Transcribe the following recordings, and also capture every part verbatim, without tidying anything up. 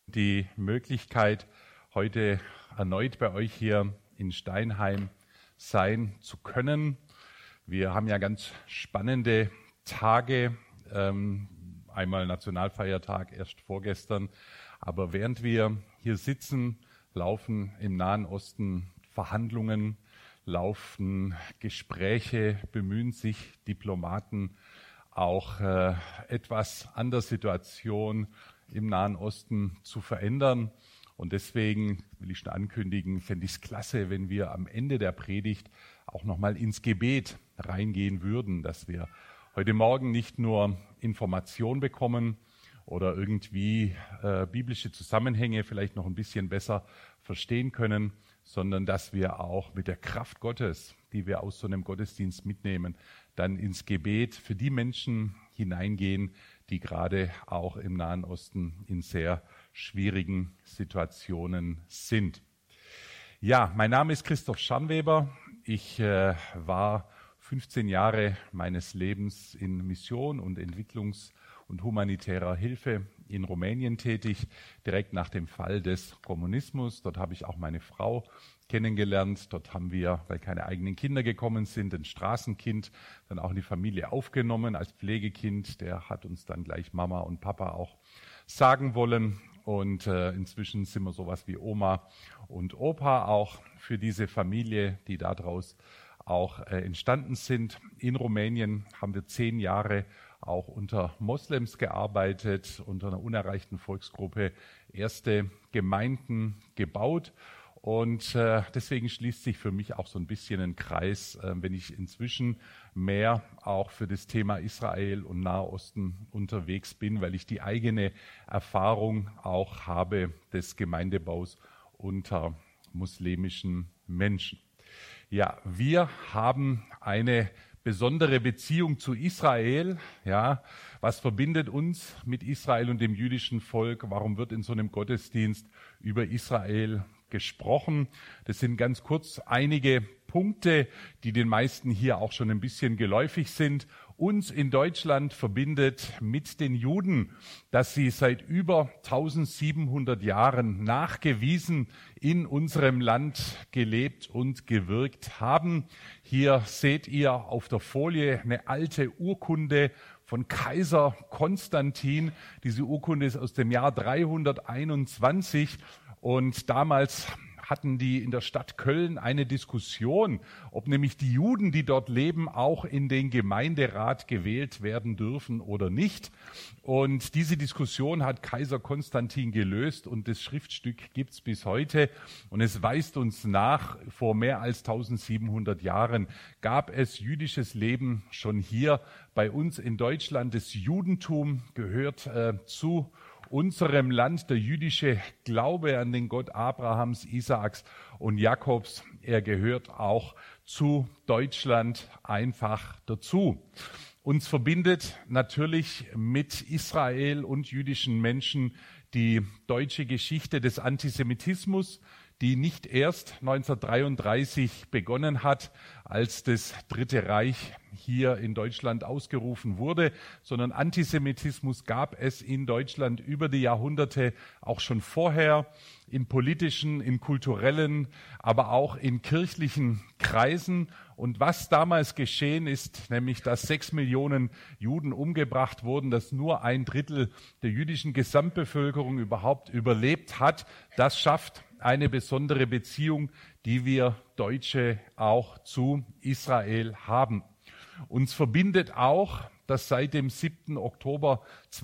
Die Möglichkeit, heute erneut bei euch hier in Steinheim sein zu können. Wir haben ja ganz spannende Tage, ähm, einmal Nationalfeiertag erst vorgestern, aber während wir hier sitzen, laufen im Nahen Osten Verhandlungen, laufen Gespräche, bemühen sich Diplomaten auch äh, etwas an der Situation im Nahen Osten zu verändern. Und deswegen will ich schon ankündigen, fände ich es klasse, wenn wir am Ende der Predigt auch nochmal ins Gebet reingehen würden, dass wir heute Morgen nicht nur Information bekommen oder irgendwie äh, biblische Zusammenhänge vielleicht noch ein bisschen besser verstehen können, sondern dass wir auch mit der Kraft Gottes, die wir aus so einem Gottesdienst mitnehmen, dann ins Gebet für die Menschen hineingehen, die gerade auch im Nahen Osten in sehr schwierigen Situationen sind. Ja, mein Name ist Christoph Scharnweber. Ich äh, war fünfzehn Jahre meines Lebens in Mission und Entwicklungs- und humanitärer Hilfe in Rumänien tätig, direkt nach dem Fall des Kommunismus. Dort habe ich auch meine Frau kennengelernt. Dort haben wir, weil keine eigenen Kinder gekommen sind, ein Straßenkind dann auch in die Familie aufgenommen als Pflegekind. Der hat uns dann gleich Mama und Papa auch sagen wollen. Und äh, inzwischen sind wir sowas wie Oma und Opa auch für diese Familie, die daraus auch äh, entstanden sind. In Rumänien haben wir zehn Jahre auch unter Moslems gearbeitet, unter einer unerreichten Volksgruppe erste Gemeinden gebaut. Und äh, deswegen schließt sich für mich auch so ein bisschen ein Kreis, äh, wenn ich inzwischen mehr auch für das Thema Israel und Nahosten unterwegs bin, weil ich die eigene Erfahrung auch habe des Gemeindebaus unter muslimischen Menschen. Ja, wir haben eine besondere Beziehung zu Israel. Ja, was verbindet uns mit Israel und dem jüdischen Volk? Warum wird in so einem Gottesdienst über Israel gesprochen? Das sind ganz kurz einige Punkte, die den meisten hier auch schon ein bisschen geläufig sind. Uns in Deutschland verbindet mit den Juden, dass sie seit über eintausendsiebenhundert Jahren nachgewiesen in unserem Land gelebt und gewirkt haben. Hier seht ihr auf der Folie eine alte Urkunde von Kaiser Konstantin. Diese Urkunde ist aus dem Jahr dreihunderteinundzwanzig und damals hatten die in der Stadt Köln eine Diskussion, ob nämlich die Juden, die dort leben, auch in den Gemeinderat gewählt werden dürfen oder nicht. Und diese Diskussion hat Kaiser Konstantin gelöst und das Schriftstück gibt's bis heute. Und es weist uns nach, vor mehr als eintausendsiebenhundert Jahren gab es jüdisches Leben schon hier bei uns in Deutschland. Das Judentum gehört äh, zu unserem Land, der jüdische Glaube an den Gott Abrahams, Isaaks und Jakobs, er gehört auch zu Deutschland einfach dazu. Uns verbindet natürlich mit Israel und jüdischen Menschen die deutsche Geschichte des Antisemitismus, die nicht erst neunzehnhundertdreiunddreißig begonnen hat, als das Dritte Reich hier in Deutschland ausgerufen wurde, sondern Antisemitismus gab es in Deutschland über die Jahrhunderte auch schon vorher, in politischen, in kulturellen, aber auch in kirchlichen Kreisen. Und was damals geschehen ist, nämlich dass sechs Millionen Juden umgebracht wurden, dass nur ein Drittel der jüdischen Gesamtbevölkerung überhaupt überlebt hat, das schafft eine besondere Beziehung, die wir Deutsche auch zu Israel haben. Uns verbindet auch, dass seit dem siebten Oktober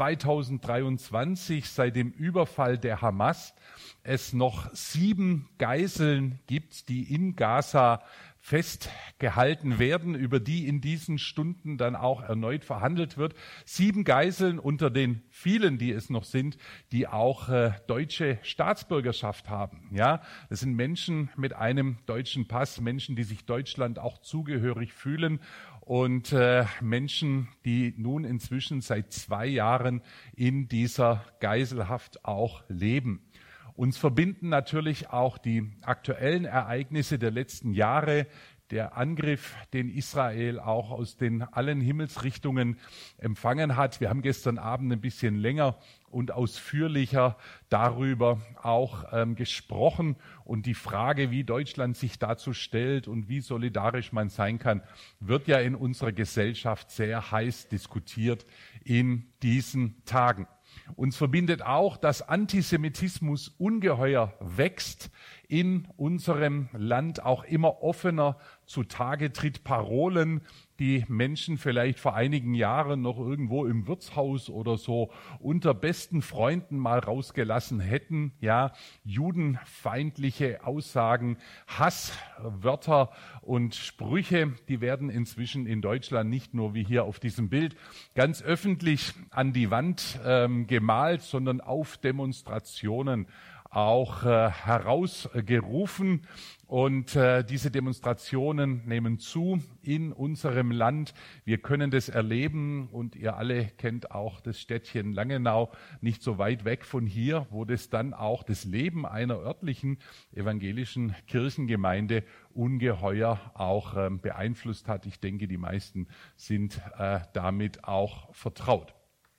zweitausenddreiundzwanzig, seit dem Überfall der Hamas, es noch sieben Geiseln gibt, die in Gaza festgehalten werden, über die in diesen Stunden dann auch erneut verhandelt wird. Sieben Geiseln unter den vielen, die es noch sind, die auch äh, deutsche Staatsbürgerschaft haben. Ja, das sind Menschen mit einem deutschen Pass, Menschen, die sich Deutschland auch zugehörig fühlen und äh, Menschen, die nun inzwischen seit zwei Jahren in dieser Geiselhaft auch leben. Uns verbinden natürlich auch die aktuellen Ereignisse der letzten Jahre, der Angriff, den Israel auch aus den allen Himmelsrichtungen empfangen hat. Wir haben gestern Abend ein bisschen länger und ausführlicher darüber auch ähm, gesprochen. Und die Frage, wie Deutschland sich dazu stellt und wie solidarisch man sein kann, wird ja in unserer Gesellschaft sehr heiß diskutiert in diesen Tagen. Uns verbindet auch, dass Antisemitismus ungeheuer wächst in unserem Land, auch immer offener zutage tritt. Parolen, die Menschen vielleicht vor einigen Jahren noch irgendwo im Wirtshaus oder so unter besten Freunden mal rausgelassen hätten. Ja, judenfeindliche Aussagen, Hasswörter und Sprüche, die werden inzwischen in Deutschland nicht nur wie hier auf diesem Bild ganz öffentlich an die Wand ähm, gemalt, sondern auf Demonstrationen auch äh, herausgerufen. Und äh, diese Demonstrationen nehmen zu in unserem Land. Wir können das erleben und ihr alle kennt auch das Städtchen Langenau, nicht so weit weg von hier, wo das dann auch das Leben einer örtlichen evangelischen Kirchengemeinde ungeheuer auch äh, beeinflusst hat. Ich denke, die meisten sind äh, damit auch vertraut.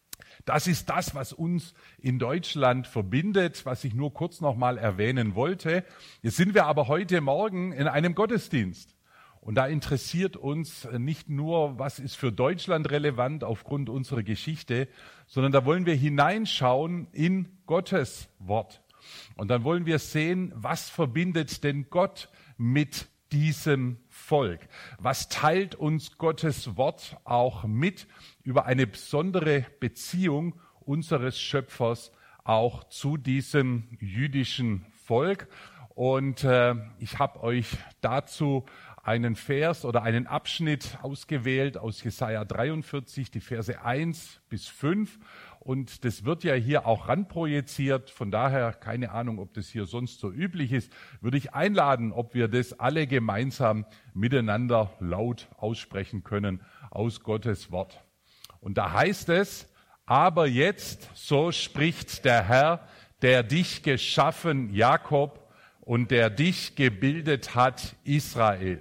Das ist das, was uns in Deutschland verbindet, was ich nur kurz noch mal erwähnen wollte. Jetzt sind wir aber heute Morgen in einem Gottesdienst. Und da interessiert uns nicht nur, was ist für Deutschland relevant aufgrund unserer Geschichte, sondern da wollen wir hineinschauen in Gottes Wort. Und dann wollen wir sehen, was verbindet denn Gott mit diesem Volk? Was teilt uns Gottes Wort auch mit über eine besondere Beziehung unseres Schöpfers auch zu diesem jüdischen Volk? Und äh, ich habe euch dazu einen Vers oder einen Abschnitt ausgewählt aus Jesaja dreiundvierzig, die Verse eins bis fünf. Und das wird ja hier auch ranprojiziert. Von daher, keine Ahnung, ob das hier sonst so üblich ist, würde ich einladen, ob wir das alle gemeinsam miteinander laut aussprechen können aus Gottes Wort. Und da heißt es, aber jetzt, so spricht der Herr, der dich geschaffen, Jakob, und der dich gebildet hat, Israel.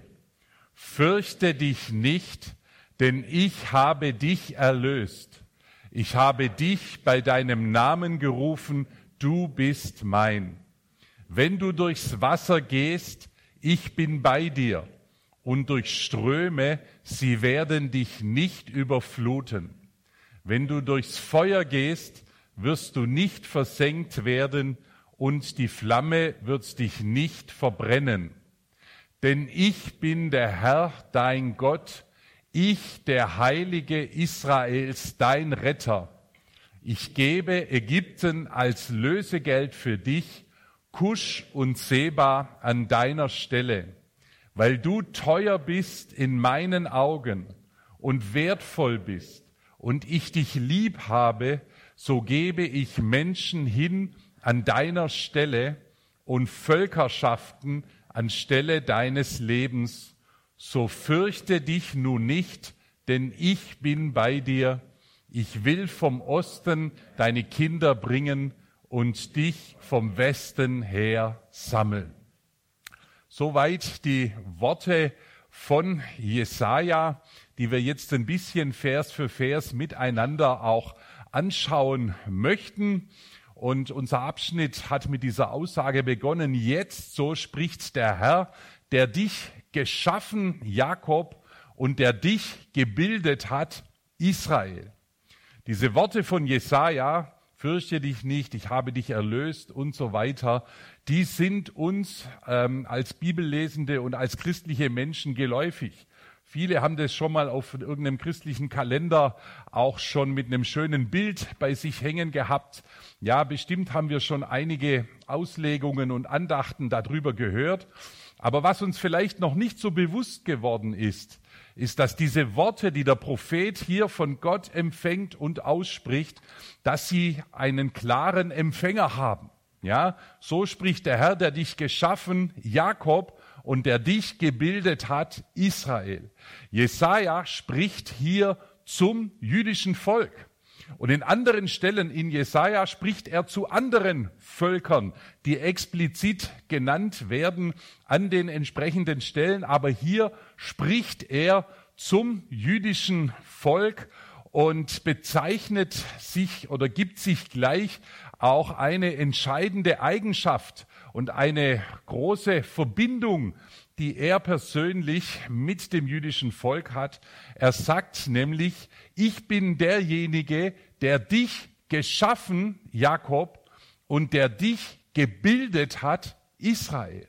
Fürchte dich nicht, denn ich habe dich erlöst. Ich habe dich bei deinem Namen gerufen, du bist mein. Wenn du durchs Wasser gehst, ich bin bei dir. Und durch Ströme, sie werden dich nicht überfluten. Wenn du durchs Feuer gehst, wirst du nicht versenkt werden und die Flamme wird dich nicht verbrennen. Denn ich bin der Herr, dein Gott, ich, der Heilige Israels, dein Retter. Ich gebe Ägypten als Lösegeld für dich, Kusch und Seba an deiner Stelle. Weil du teuer bist in meinen Augen und wertvoll bist und ich dich lieb habe, so gebe ich Menschen hin an deiner Stelle und Völkerschaften anstelle deines Lebens. So fürchte dich nun nicht, denn ich bin bei dir. Ich will vom Osten deine Kinder bringen und dich vom Westen her sammeln. Soweit die Worte von Jesaja, die wir jetzt ein bisschen Vers für Vers miteinander auch anschauen möchten. Und unser Abschnitt hat mit dieser Aussage begonnen. Jetzt, so spricht der Herr, der dich geschaffen, Jakob, und der dich gebildet hat, Israel. Diese Worte von Jesaja, fürchte dich nicht, ich habe dich erlöst und so weiter, die sind uns ähm, als Bibellesende und als christliche Menschen geläufig. Viele haben das schon mal auf irgendeinem christlichen Kalender auch schon mit einem schönen Bild bei sich hängen gehabt. Ja, bestimmt haben wir schon einige Auslegungen und Andachten darüber gehört. Aber was uns vielleicht noch nicht so bewusst geworden ist, ist, dass diese Worte, die der Prophet hier von Gott empfängt und ausspricht, dass sie einen klaren Empfänger haben. Ja, so spricht der Herr, der dich geschaffen, Jakob, und der dich gebildet hat, Israel. Jesaja spricht hier zum jüdischen Volk. Und in anderen Stellen in Jesaja spricht er zu anderen Völkern, die explizit genannt werden an den entsprechenden Stellen. Aber hier spricht er zum jüdischen Volk und bezeichnet sich oder gibt sich gleich auch eine entscheidende Eigenschaft und eine große Verbindung, die er persönlich mit dem jüdischen Volk hat. Er sagt nämlich, ich bin derjenige, der dich geschaffen, Jakob, und der dich gebildet hat, Israel.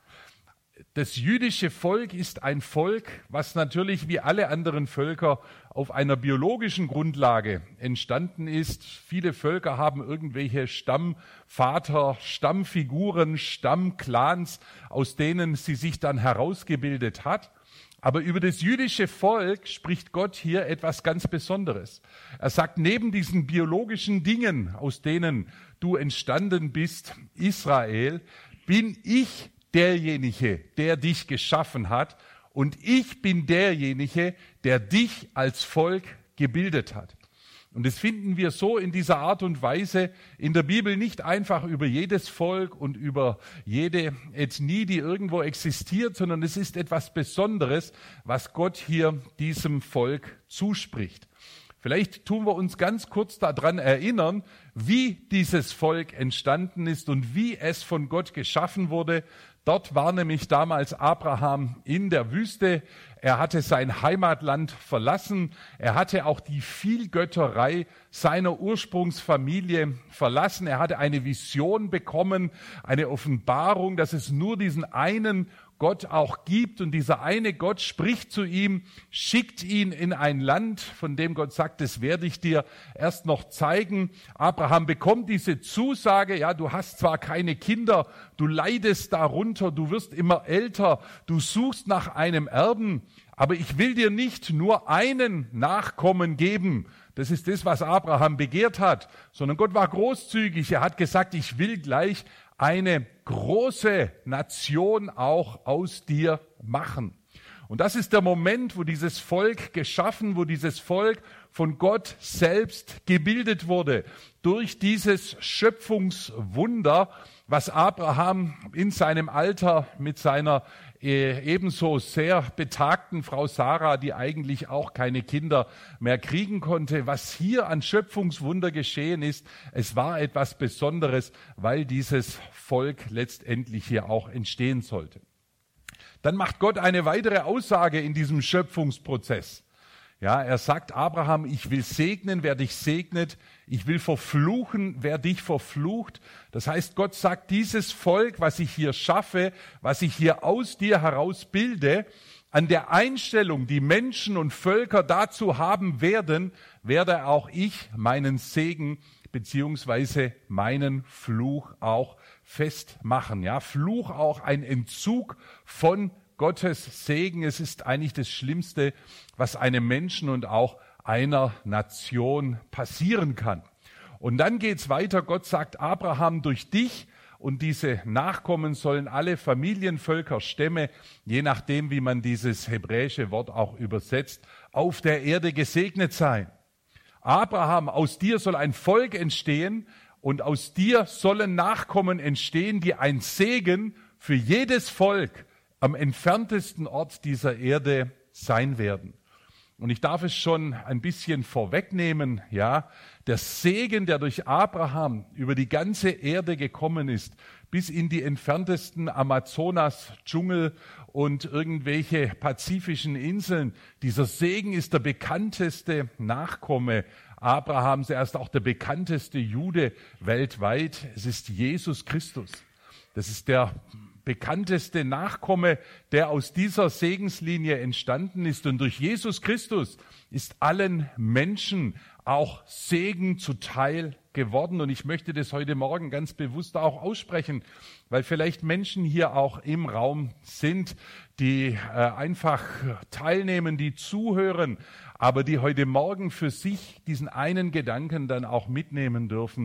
Das jüdische Volk ist ein Volk, was natürlich wie alle anderen Völker auf einer biologischen Grundlage entstanden ist. Viele Völker haben irgendwelche Stammvater, Stammfiguren, Stammclans, aus denen sie sich dann herausgebildet hat. Aber über das jüdische Volk spricht Gott hier etwas ganz Besonderes. Er sagt, neben diesen biologischen Dingen, aus denen du entstanden bist, Israel, bin ich derjenige, der dich geschaffen hat, und ich bin derjenige, der dich als Volk gebildet hat. Und das finden wir so in dieser Art und Weise in der Bibel nicht einfach über jedes Volk und über jede Ethnie, die irgendwo existiert, sondern es ist etwas Besonderes, was Gott hier diesem Volk zuspricht. Vielleicht tun wir uns ganz kurz daran erinnern, wie dieses Volk entstanden ist und wie es von Gott geschaffen wurde. Dort war nämlich damals Abraham in der Wüste. Er hatte sein Heimatland verlassen. Er hatte auch die Vielgötterei seiner Ursprungsfamilie verlassen. Er hatte eine Vision bekommen, eine Offenbarung, dass es nur diesen einen Gott auch gibt. Und dieser eine Gott spricht zu ihm, schickt ihn in ein Land, von dem Gott sagt, das werde ich dir erst noch zeigen. Abraham bekommt diese Zusage, ja, du hast zwar keine Kinder, du leidest darunter, du wirst immer älter, du suchst nach einem Erben, aber ich will dir nicht nur einen Nachkommen geben. Das ist das, was Abraham begehrt hat, sondern Gott war großzügig. Er hat gesagt, ich will gleich eine große Nation auch aus dir machen. Und das ist der Moment, wo dieses Volk geschaffen, wo dieses Volk von Gott selbst gebildet wurde. Durch dieses Schöpfungswunder, was Abraham in seinem Alter mit seiner äh, ebenso sehr betagten Frau Sarah, die eigentlich auch keine Kinder mehr kriegen konnte, was hier an Schöpfungswunder geschehen ist, es war etwas Besonderes, weil dieses Volk letztendlich hier auch entstehen sollte. Dann macht Gott eine weitere Aussage in diesem Schöpfungsprozess. Ja, er sagt Abraham, ich will segnen, wer dich segnet. Ich will verfluchen, wer dich verflucht. Das heißt, Gott sagt, dieses Volk, was ich hier schaffe, was ich hier aus dir heraus bilde, an der Einstellung, die Menschen und Völker dazu haben werden, werde auch ich meinen Segen beziehungsweise meinen Fluch auch festmachen. Ja, Fluch auch ein Entzug von Gottes Segen. Es ist eigentlich das Schlimmste, was einem Menschen und auch einer Nation passieren kann. Und dann geht's weiter. Gott sagt Abraham, durch dich und diese Nachkommen sollen alle Familien, Völker, Stämme, je nachdem, wie man dieses hebräische Wort auch übersetzt, auf der Erde gesegnet sein. Abraham, aus dir soll ein Volk entstehen und aus dir sollen Nachkommen entstehen, die ein Segen für jedes Volk am entferntesten Ort dieser Erde sein werden. Und ich darf es schon ein bisschen vorwegnehmen, ja, der Segen, der durch Abraham über die ganze Erde gekommen ist, bis in die entferntesten Amazonas-Dschungel und irgendwelche pazifischen Inseln, dieser Segen ist der bekannteste Nachkomme Abrahams, er ist auch der bekannteste Jude weltweit, es ist Jesus Christus. Das ist der bekannteste Nachkomme, der aus dieser Segenslinie entstanden ist. Und durch Jesus Christus ist allen Menschen auch Segen zuteil geworden. Und ich möchte das heute Morgen ganz bewusst auch aussprechen, weil vielleicht Menschen hier auch im Raum sind, die äh, einfach teilnehmen, die zuhören, aber die heute Morgen für sich diesen einen Gedanken dann auch mitnehmen dürfen.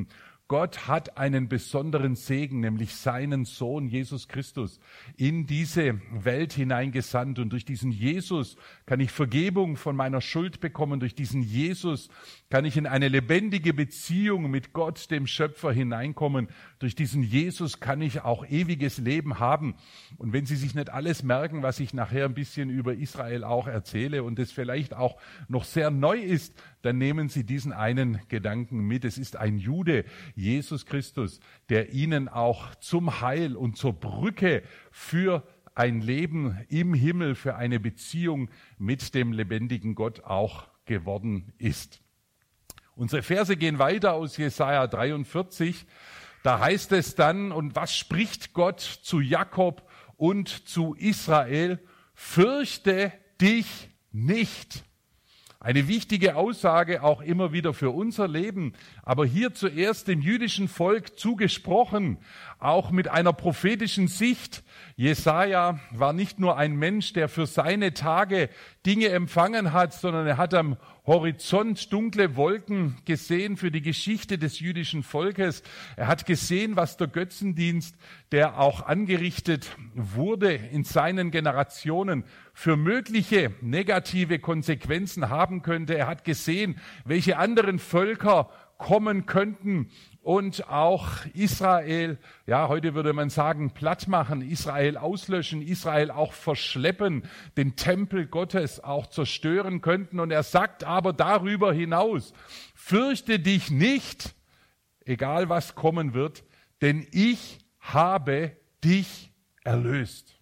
Gott hat einen besonderen Segen, nämlich seinen Sohn Jesus Christus, in diese Welt hineingesandt. Und durch diesen Jesus kann ich Vergebung von meiner Schuld bekommen. Durch diesen Jesus kann ich in eine lebendige Beziehung mit Gott, dem Schöpfer, hineinkommen. Durch diesen Jesus kann ich auch ewiges Leben haben. Und wenn Sie sich nicht alles merken, was ich nachher ein bisschen über Israel auch erzähle und es vielleicht auch noch sehr neu ist, dann nehmen Sie diesen einen Gedanken mit. Es ist ein Jude, Jesus Christus, der Ihnen auch zum Heil und zur Brücke für ein Leben im Himmel, für eine Beziehung mit dem lebendigen Gott auch geworden ist. Unsere Verse gehen weiter aus Jesaja dreiundvierzig. Da heißt es dann, und was spricht Gott zu Jakob und zu Israel? Fürchte dich nicht. Eine wichtige Aussage auch immer wieder für unser Leben, aber hier zuerst dem jüdischen Volk zugesprochen, auch mit einer prophetischen Sicht. Jesaja war nicht nur ein Mensch, der für seine Tage Dinge empfangen hat, sondern er hat am Horizont dunkle Wolken gesehen für die Geschichte des jüdischen Volkes. Er hat gesehen, was der Götzendienst, der auch angerichtet wurde in seinen Generationen, für mögliche negative Konsequenzen haben könnte. Er hat gesehen, welche anderen Völker kommen könnten und auch Israel, ja, heute würde man sagen, platt machen, Israel auslöschen, Israel auch verschleppen, den Tempel Gottes auch zerstören könnten. Und er sagt aber darüber hinaus, fürchte dich nicht, egal was kommen wird, denn ich habe dich erlöst.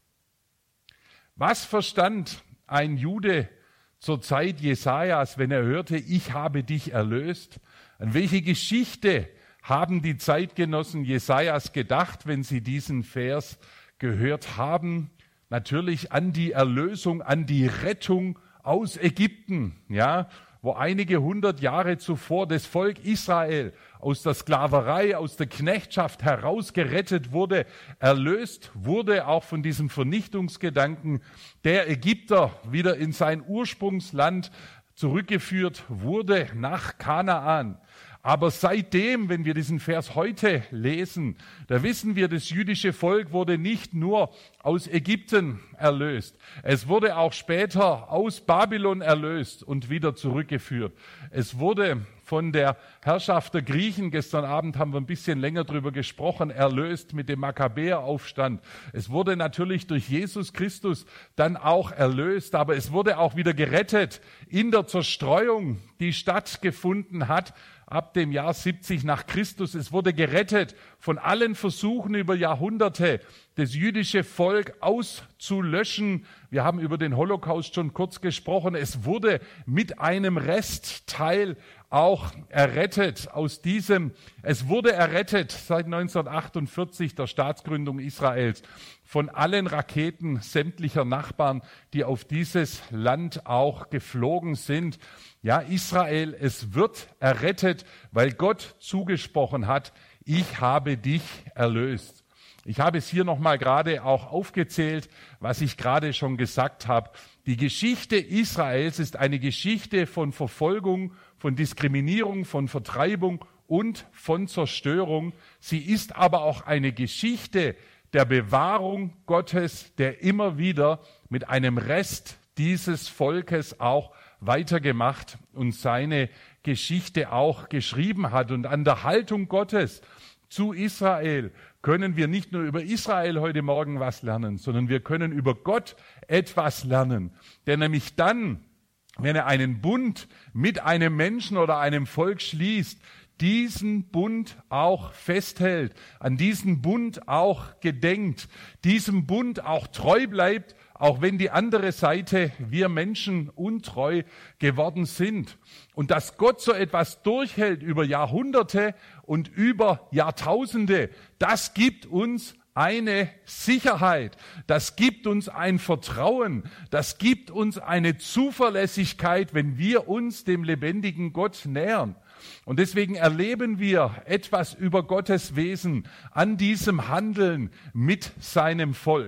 Was verstand ein Jude zur Zeit Jesajas, wenn er hörte, ich habe dich erlöst? An welche Geschichte haben die Zeitgenossen Jesajas gedacht, wenn sie diesen Vers gehört haben? Natürlich an die Erlösung, an die Rettung aus Ägypten, ja, wo einige hundert Jahre zuvor das Volk Israel aus der Sklaverei, aus der Knechtschaft herausgerettet wurde, erlöst wurde auch von diesem Vernichtungsgedanken der Ägypter wieder in sein Ursprungsland zurückgeführt wurde nach Kanaan. Aber seitdem, wenn wir diesen Vers heute lesen, da wissen wir, das jüdische Volk wurde nicht nur aus Ägypten erlöst. Es wurde auch später aus Babylon erlöst und wieder zurückgeführt. Es wurde von der Herrschaft der Griechen, gestern Abend haben wir ein bisschen länger drüber gesprochen, erlöst mit dem Makkabäeraufstand. Es wurde natürlich durch Jesus Christus dann auch erlöst, aber es wurde auch wieder gerettet in der Zerstreuung, die stattgefunden hat ab dem Jahr siebzig nach Christus. Es wurde gerettet von allen Versuchen über Jahrhunderte, das jüdische Volk auszulöschen. Wir haben über den Holocaust schon kurz gesprochen. Es wurde mit einem Restteil auch errettet aus diesem, es wurde errettet seit neunzehnhundertachtundvierzig, der Staatsgründung Israels, von allen Raketen sämtlicher Nachbarn, die auf dieses Land auch geflogen sind. Ja, Israel, es wird errettet, weil Gott zugesprochen hat, ich habe dich erlöst. Ich habe es hier nochmal gerade auch aufgezählt, was ich gerade schon gesagt habe. Die Geschichte Israels ist eine Geschichte von Verfolgung, von Diskriminierung, von Vertreibung und von Zerstörung. Sie ist aber auch eine Geschichte der Bewahrung Gottes, der immer wieder mit einem Rest dieses Volkes auch weitergemacht und seine Geschichte auch geschrieben hat. Und an der Haltung Gottes zu Israel können wir nicht nur über Israel heute Morgen was lernen, sondern wir können über Gott etwas lernen. Der nämlich dann, wenn er einen Bund mit einem Menschen oder einem Volk schließt, diesen Bund auch festhält, an diesen Bund auch gedenkt, diesem Bund auch treu bleibt, auch wenn die andere Seite, wir Menschen, untreu geworden sind. Und dass Gott so etwas durchhält über Jahrhunderte und über Jahrtausende, das gibt uns eine Sicherheit, das gibt uns ein Vertrauen, das gibt uns eine Zuverlässigkeit, wenn wir uns dem lebendigen Gott nähern. Und deswegen erleben wir etwas über Gottes Wesen an diesem Handeln mit seinem Volk.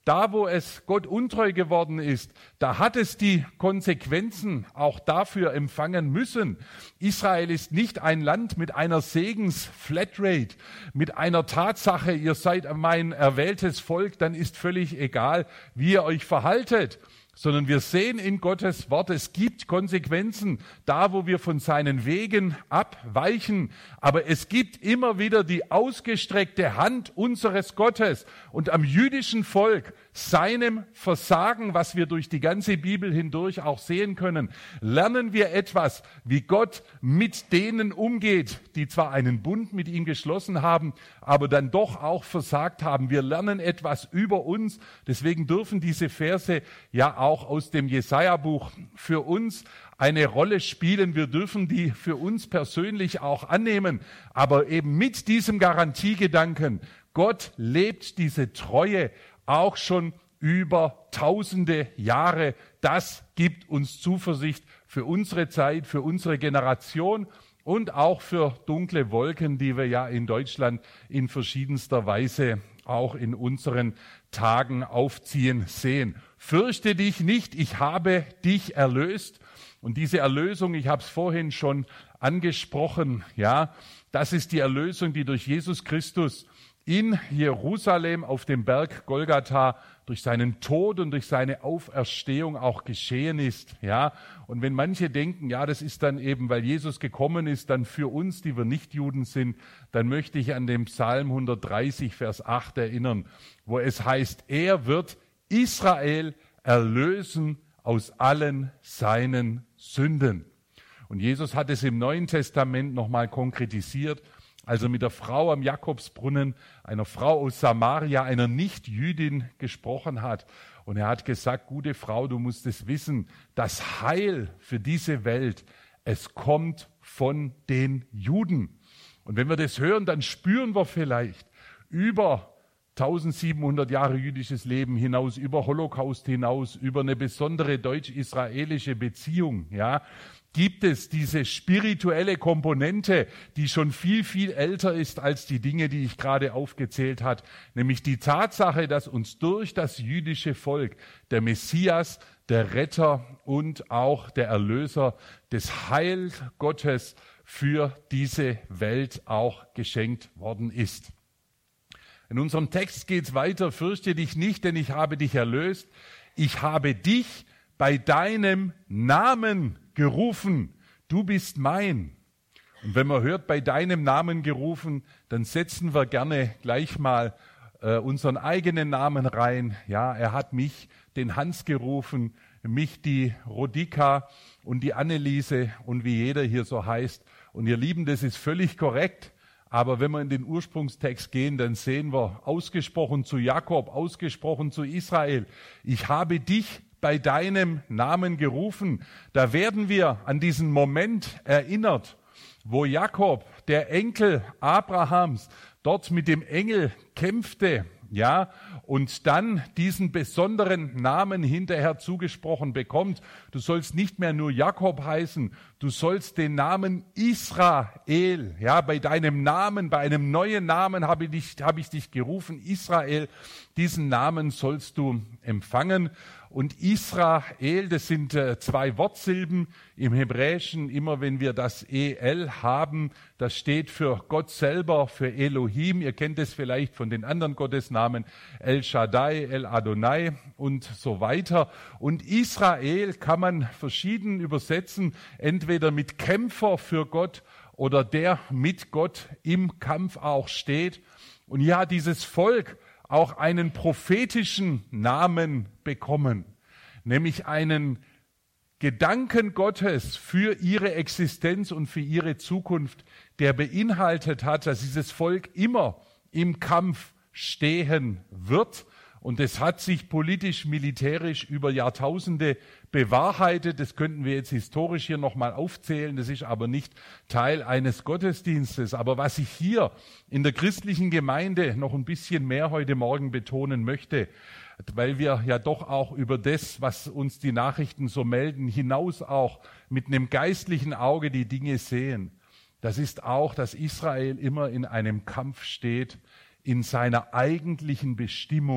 Da, wo es Gott untreu geworden ist, da hat es die Konsequenzen auch dafür empfangen müssen. Israel ist nicht ein Land mit einer Segens-Flatrate, mit einer Tatsache, ihr seid mein erwähltes Volk, dann ist völlig egal, wie ihr euch verhaltet. Sondern wir sehen in Gottes Wort, es gibt Konsequenzen, da wo wir von seinen Wegen abweichen. Aber es gibt immer wieder die ausgestreckte Hand unseres Gottes. Und am jüdischen Volk, seinem Versagen, was wir durch die ganze Bibel hindurch auch sehen können, lernen wir etwas, wie Gott mit denen umgeht, die zwar einen Bund mit ihm geschlossen haben, aber dann doch auch versagt haben. Wir lernen etwas über uns. Deswegen dürfen diese Verse ja auch aus dem Jesaja-Buch für uns eine Rolle spielen. Wir dürfen die für uns persönlich auch annehmen, aber eben mit diesem Garantiegedanken. Gott lebt diese Treue auch schon über tausende Jahre. Das gibt uns Zuversicht für unsere Zeit, für unsere Generation und auch für dunkle Wolken, die wir ja in Deutschland in verschiedenster Weise auch in unseren Tagen aufziehen sehen. Fürchte dich nicht, ich habe dich erlöst. Und diese Erlösung, ich habe es vorhin schon angesprochen, ja, das ist die Erlösung, die durch Jesus Christus in Jerusalem auf dem Berg Golgatha durch seinen Tod und durch seine Auferstehung auch geschehen ist, ja. Und wenn manche denken, ja, das ist dann eben, weil Jesus gekommen ist, dann für uns, die wir nicht Juden sind, dann möchte ich an den Psalm hundertdreißig, Vers acht erinnern, wo es heißt, er wird Israel erlösen aus allen seinen Sünden. Und Jesus hat es im Neuen Testament nochmal konkretisiert, als er mit der Frau am Jakobsbrunnen, einer Frau aus Samaria, einer Nicht-Jüdin gesprochen hat. Und er hat gesagt, gute Frau, du musst es wissen, das Heil für diese Welt, es kommt von den Juden. Und wenn wir das hören, dann spüren wir vielleicht über eintausendsiebenhundert Jahre jüdisches Leben hinaus, über Holocaust hinaus, über eine besondere deutsch-israelische Beziehung, ja, gibt es diese spirituelle Komponente, die schon viel, viel älter ist als die Dinge, die ich gerade aufgezählt habe, nämlich die Tatsache, dass uns durch das jüdische Volk der Messias, der Retter und auch der Erlöser des Heil Gottes für diese Welt auch geschenkt worden ist. In unserem Text geht es weiter, fürchte dich nicht, denn ich habe dich erlöst. Ich habe dich bei deinem Namen gerufen. Du bist mein. Und wenn man hört, bei deinem Namen gerufen, dann setzen wir gerne gleich mal äh, unseren eigenen Namen rein. Ja, er hat mich, den Hans, gerufen, mich, die Rodika und die Anneliese und wie jeder hier so heißt. Und ihr Lieben, das ist völlig korrekt. Aber wenn wir in den Ursprungstext gehen, dann sehen wir ausgesprochen zu Jakob, ausgesprochen zu Israel. Ich habe dich bei deinem Namen gerufen. Da werden wir an diesen Moment erinnert, wo Jakob, der Enkel Abrahams, dort mit dem Engel kämpfte, ja, und dann diesen besonderen Namen hinterher zugesprochen bekommt. Du sollst nicht mehr nur Jakob heißen, du sollst den Namen Israel, ja, bei deinem Namen, bei einem neuen Namen habe ich dich, habe ich dich gerufen, Israel, diesen Namen sollst du empfangen. Und Israel, das sind äh, zwei Wortsilben im Hebräischen. Immer wenn wir das El haben, das steht für Gott selber, für Elohim. Ihr kennt es vielleicht von den anderen Gottesnamen, El Shaddai, El Adonai und so weiter. Und Israel kann man verschieden übersetzen, entweder mit Kämpfer für Gott oder der mit Gott im Kampf auch steht. Und ja, dieses Volk auch einen prophetischen Namen bekommen, nämlich einen Gedanken Gottes für ihre Existenz und für ihre Zukunft, der beinhaltet hat, dass dieses Volk immer im Kampf stehen wird. Und es hat sich politisch-militärisch über Jahrtausende bewahrheitet. Das könnten wir jetzt historisch hier nochmal aufzählen. Das ist aber nicht Teil eines Gottesdienstes. Aber was ich hier in der christlichen Gemeinde noch ein bisschen mehr heute Morgen betonen möchte, weil wir ja doch auch über das, was uns die Nachrichten so melden, hinaus auch mit einem geistlichen Auge die Dinge sehen. Das ist auch, dass Israel immer in einem Kampf steht, in seiner eigentlichen Bestimmung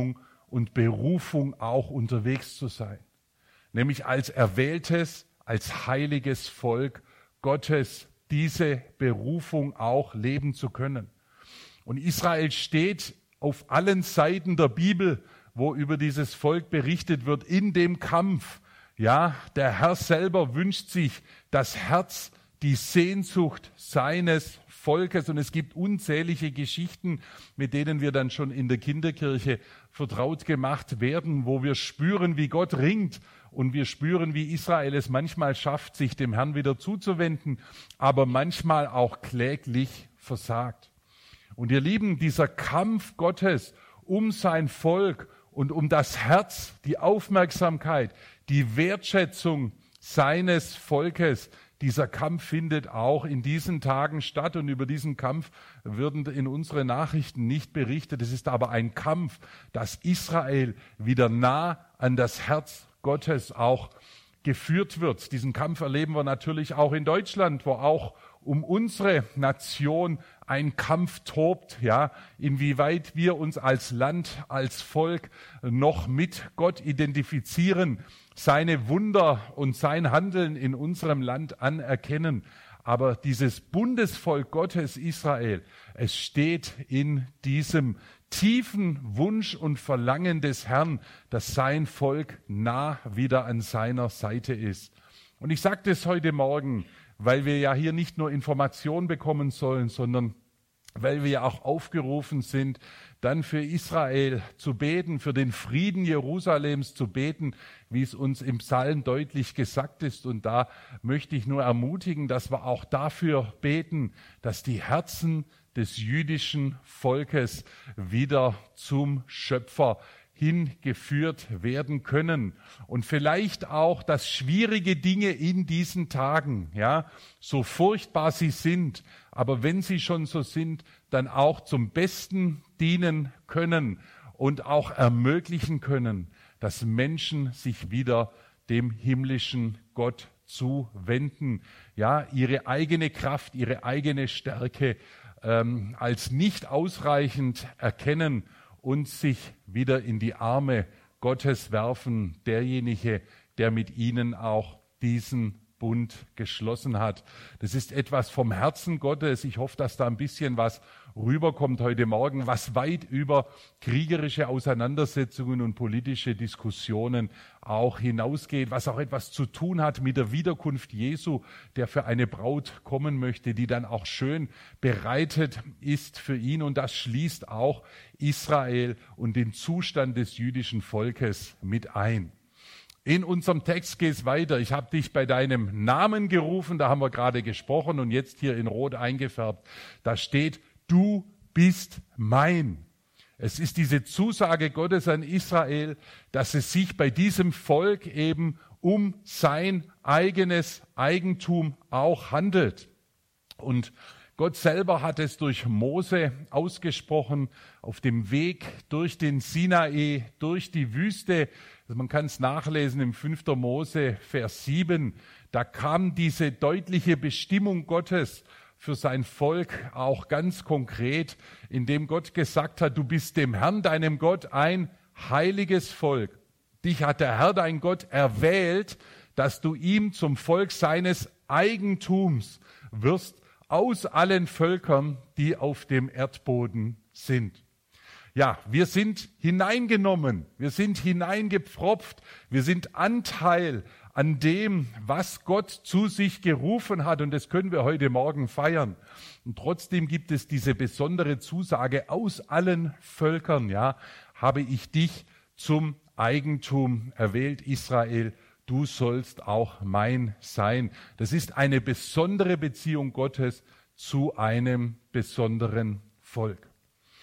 und Berufung auch unterwegs zu sein. Nämlich als erwähltes, als heiliges Volk Gottes diese Berufung auch leben zu können. Und Israel steht auf allen Seiten der Bibel, wo über dieses Volk berichtet wird, in dem Kampf. Ja, der Herr selber wünscht sich das Herz, die Sehnsucht seines Volkes. Und es gibt unzählige Geschichten, mit denen wir dann schon in der Kinderkirche vertraut gemacht werden, wo wir spüren, wie Gott ringt. Und wir spüren, wie Israel es manchmal schafft, sich dem Herrn wieder zuzuwenden, aber manchmal auch kläglich versagt. Und ihr Lieben, dieser Kampf Gottes um sein Volk und um das Herz, die Aufmerksamkeit, die Wertschätzung seines Volkes, dieser Kampf findet auch in diesen Tagen statt und über diesen Kampf würden in unseren Nachrichten nicht berichtet. Es ist aber ein Kampf, dass Israel wieder nah an das Herz Gottes auch geführt wird. Diesen Kampf erleben wir natürlich auch in Deutschland, wo auch um unsere Nation ein Kampf tobt, ja, inwieweit wir uns als Land, als Volk noch mit Gott identifizieren, seine Wunder und sein Handeln in unserem Land anerkennen. Aber dieses Bundesvolk Gottes Israel, es steht in diesem tiefen Wunsch und Verlangen des Herrn, dass sein Volk nah wieder an seiner Seite ist. Und ich sage das heute Morgen, weil wir ja hier nicht nur Informationen bekommen sollen, sondern weil wir ja auch aufgerufen sind, dann für Israel zu beten, für den Frieden Jerusalems zu beten, wie es uns im Psalm deutlich gesagt ist. Und da möchte ich nur ermutigen, dass wir auch dafür beten, dass die Herzen des jüdischen Volkes wieder zum Schöpfer hingeführt werden können. Und vielleicht auch, dass schwierige Dinge in diesen Tagen, ja, so furchtbar sie sind, aber wenn sie schon so sind, dann auch zum Besten dienen können und auch ermöglichen können, dass Menschen sich wieder dem himmlischen Gott zuwenden, ja, ihre eigene Kraft, ihre eigene Stärke ähm, als nicht ausreichend erkennen und sich wieder in die Arme Gottes werfen, derjenige, der mit ihnen auch diesen Bund geschlossen hat. Das ist etwas vom Herzen Gottes. Ich hoffe, dass da ein bisschen was rüberkommt heute Morgen, was weit über kriegerische Auseinandersetzungen und politische Diskussionen auch hinausgeht, was auch etwas zu tun hat mit der Wiederkunft Jesu, der für eine Braut kommen möchte, die dann auch schön bereitet ist für ihn. Und das schließt auch Israel und den Zustand des jüdischen Volkes mit ein. In unserem Text geht es weiter. Ich habe dich bei deinem Namen gerufen, da haben wir gerade gesprochen und jetzt hier in Rot eingefärbt. Da steht, du bist mein. Es ist diese Zusage Gottes an Israel, dass es sich bei diesem Volk eben um sein eigenes Eigentum auch handelt. Und Gott selber hat es durch Mose ausgesprochen, auf dem Weg durch den Sinai, durch die Wüste. Also man kann es nachlesen im fünften Mose, Vers sieben. Da kam diese deutliche Bestimmung Gottes für sein Volk auch ganz konkret, indem Gott gesagt hat, du bist dem Herrn, deinem Gott, ein heiliges Volk. Dich hat der Herr, dein Gott, erwählt, dass du ihm zum Volk seines Eigentums wirst, aus allen Völkern, die auf dem Erdboden sind. Ja, wir sind hineingenommen, wir sind hineingepfropft, wir sind Anteil an dem, was Gott zu sich gerufen hat, und das können wir heute Morgen feiern. Und trotzdem gibt es diese besondere Zusage, aus allen Völkern, ja, habe ich dich zum Eigentum erwählt, Israel. Du sollst auch mein sein. Das ist eine besondere Beziehung Gottes zu einem besonderen Volk.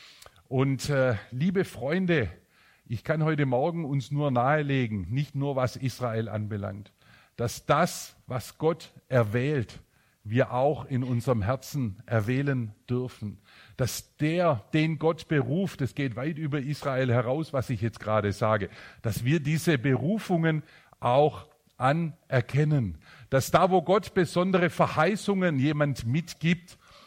Und äh, liebe Freunde, ich kann heute Morgen uns nur nahelegen, nicht nur was Israel anbelangt, dass das, was Gott erwählt, wir auch in unserem Herzen erwählen dürfen. Dass der, den Gott beruft, das geht weit über Israel heraus, was ich jetzt gerade sage, dass wir diese Berufungen auch anerkennen, dass da, wo Gott besondere Verheißungen jemand mitgibt,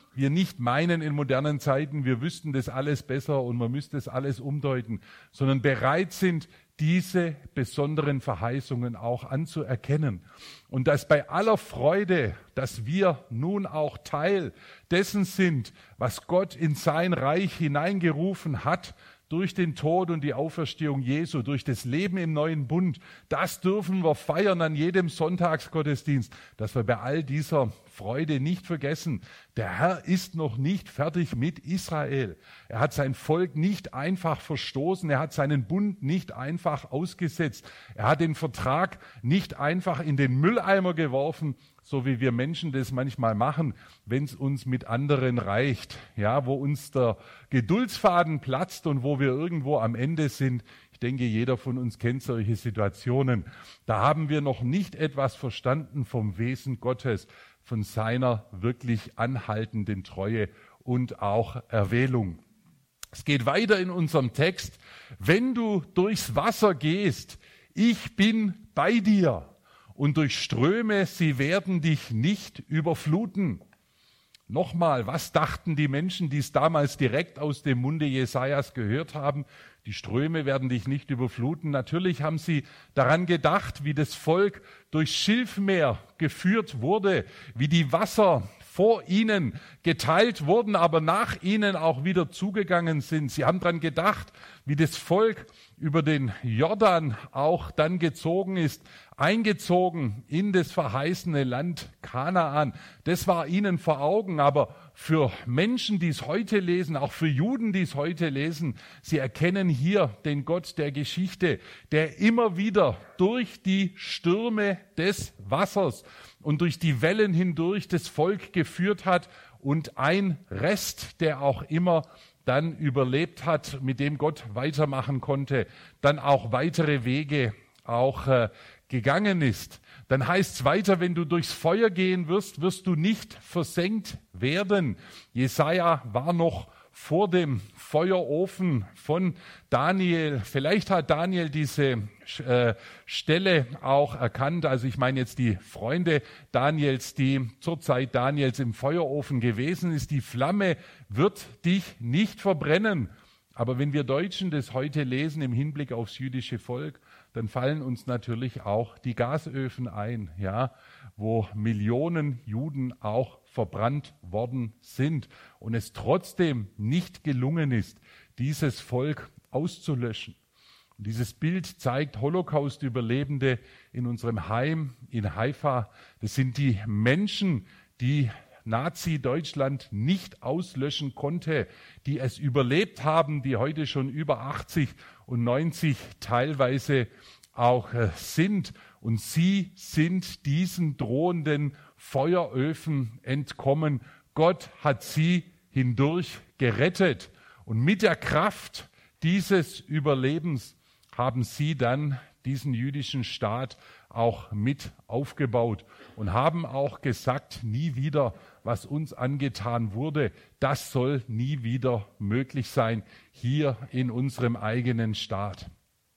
wir nicht meinen in modernen Zeiten, wir wüssten das alles besser und man müsste das alles umdeuten, sondern bereit sind, diese besonderen Verheißungen auch anzuerkennen. Und dass bei aller Freude, dass wir nun auch Teil dessen sind, was Gott in sein Reich hineingerufen hat, durch den Tod und die Auferstehung Jesu, durch das Leben im neuen Bund, das dürfen wir feiern an jedem Sonntagsgottesdienst, dass wir bei all dieser Freude nicht vergessen, der Herr ist noch nicht fertig mit Israel. Er hat sein Volk nicht einfach verstoßen, er hat seinen Bund nicht einfach ausgesetzt, er hat den Vertrag nicht einfach in den Mülleimer geworfen, so wie wir Menschen das manchmal machen, wenn es uns mit anderen reicht, ja, wo uns der Geduldsfaden platzt und wo wir irgendwo am Ende sind. Ich denke, jeder von uns kennt solche Situationen. Da haben wir noch nicht etwas verstanden vom Wesen Gottes, von seiner wirklich anhaltenden Treue und auch Erwählung. Es geht weiter in unserem Text. Wenn du durchs Wasser gehst, ich bin bei dir. Und durch Ströme, sie werden dich nicht überfluten. Nochmal, was dachten die Menschen, die es damals direkt aus dem Munde Jesajas gehört haben? Die Ströme werden dich nicht überfluten. Natürlich haben sie daran gedacht, wie das Volk durchs Schilfmeer geführt wurde, wie die Wasser vor ihnen geteilt wurden, aber nach ihnen auch wieder zugegangen sind. Sie haben daran gedacht, wie das Volk über den Jordan auch dann gezogen ist, eingezogen in das verheißene Land Kanaan. Das war ihnen vor Augen, aber für Menschen, die es heute lesen, auch für Juden, die es heute lesen, sie erkennen hier den Gott der Geschichte, der immer wieder durch die Stürme des Wassers und durch die Wellen hindurch das Volk geführt hat und ein Rest, der auch immer dann überlebt hat, mit dem Gott weitermachen konnte, dann auch weitere Wege auch äh, gegangen ist. Dann heißt es weiter, wenn du durchs Feuer gehen wirst, wirst du nicht versenkt werden. Jesaja war noch vor dem Feuerofen von Daniel. Vielleicht hat Daniel diese äh, Stelle auch erkannt. Also ich meine jetzt die Freunde Daniels, die zur Zeit Daniels im Feuerofen gewesen ist. Die Flamme wird dich nicht verbrennen. Aber wenn wir Deutschen das heute lesen im Hinblick aufs jüdische Volk, dann fallen uns natürlich auch die Gasöfen ein, ja, wo Millionen Juden auch verbrannt worden sind und es trotzdem nicht gelungen ist, dieses Volk auszulöschen. Und dieses Bild zeigt Holocaust-Überlebende in unserem Heim in Haifa. Das sind die Menschen, die Nazi-Deutschland nicht auslöschen konnte, die es überlebt haben, die heute schon über achtzig und neunzig teilweise auch äh, sind. Und sie sind diesen drohenden Feueröfen entkommen. Gott hat sie hindurch gerettet. Und mit der Kraft dieses Überlebens haben sie dann diesen jüdischen Staat auch mit aufgebaut und haben auch gesagt, nie wieder, was uns angetan wurde, das soll nie wieder möglich sein hier in unserem eigenen Staat.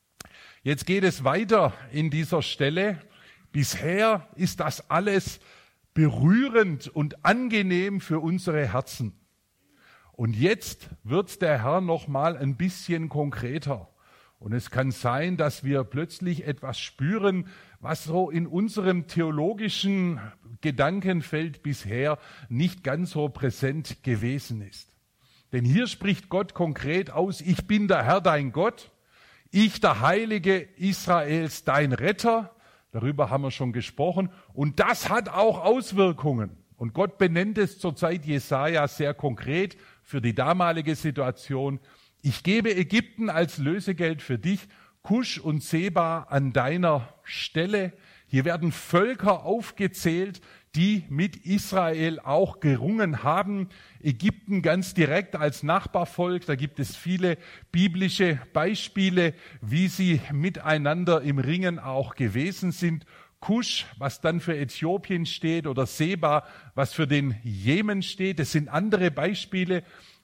Jetzt geht es weiter in dieser Stelle. Bisher ist das alles berührend und angenehm für unsere Herzen. Und jetzt wird der Herr noch mal ein bisschen konkreter. Und es kann sein, dass wir plötzlich etwas spüren, was so in unserem theologischen Gedankenfeld bisher nicht ganz so präsent gewesen ist. Denn hier spricht Gott konkret aus, ich bin der Herr, dein Gott, ich, der Heilige Israels, dein Retter. Darüber haben wir schon gesprochen. Und das hat auch Auswirkungen. Und Gott benennt es zur Zeit Jesaja sehr konkret für die damalige Situation. Ich gebe Ägypten als Lösegeld für dich, Kusch und Seba an deiner Stelle. Hier werden Völker aufgezählt, die mit Israel auch gerungen haben. Ägypten ganz direkt als Nachbarvolk. Da gibt es viele biblische Beispiele, wie sie miteinander im Ringen auch gewesen sind. Kusch, was dann für Äthiopien steht, oder Seba, was für den Jemen steht. Das sind andere Beispiele,